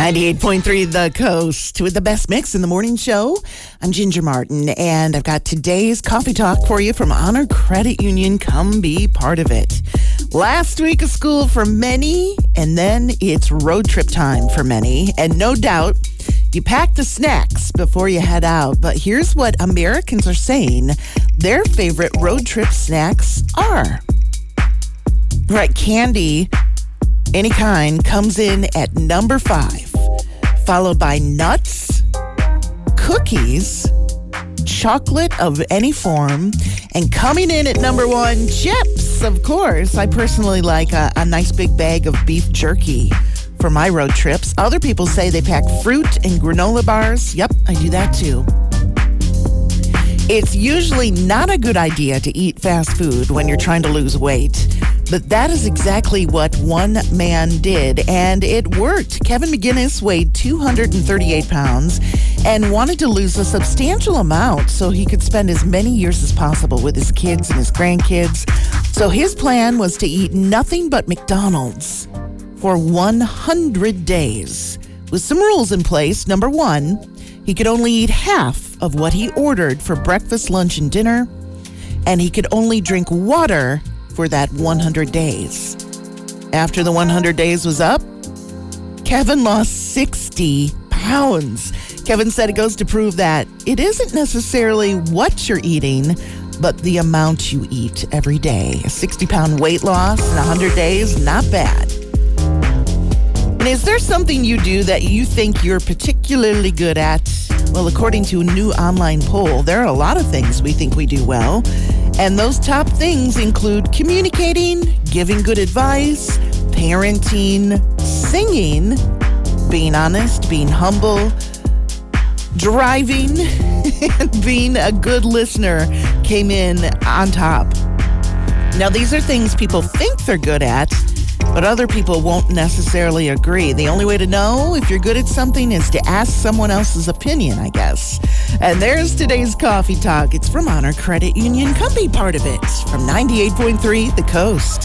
98.3 The Coast with the best mix in the morning show. I'm Ginger Martin, and I've got today's coffee talk for you from Honor Credit Union. Come be part of it. Last week of school for many, and then it's road trip time for many. And no doubt, you pack the snacks before you head out. But here's what Americans are saying their favorite road trip snacks are. Right, candy, any kind, comes in at number 5, followed by nuts, cookies, chocolate of any form, and coming in at number 1, chips, of course. I personally like a nice big bag of beef jerky for my road trips. Other people say they pack fruit and granola bars. Yep, I do that too. It's usually not a good idea to eat fast food when you're trying to lose weight. But that is exactly what one man did, and it worked. Kevin McGinnis weighed 238 pounds and wanted to lose a substantial amount so he could spend as many years as possible with his kids and his grandkids. So his plan was to eat nothing but McDonald's for 100 days. With some rules in place. Number 1, he could only eat half of what he ordered for breakfast, lunch, and dinner, and he could only drink water for that 100 days. After the 100 days was up, Kevin lost 60 pounds. Kevin said it goes to prove that it isn't necessarily what you're eating, but the amount you eat every day. A 60-pound weight loss in 100 days, not bad. And is there something you do that you think you're particularly good at? Well, according to a new online poll, there are a lot of things we think we do well. And those top things include communicating, giving good advice, parenting, singing, being honest, being humble, driving, and being a good listener came in on top. Now, these are things people think they're good at, but other people won't necessarily agree. The only way to know if you're good at something is to ask someone else's opinion, I guess. And there's today's coffee talk. It's from Honor Credit Union. Come be part of it from 98.3 The Coast.